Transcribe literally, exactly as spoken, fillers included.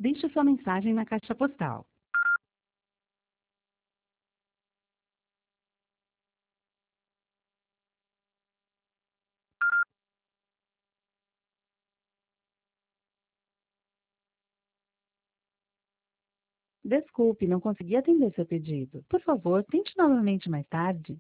Deixe sua mensagem na caixa postal. Desculpe, não consegui atender seu pedido. Por favor, tente novamente mais tarde.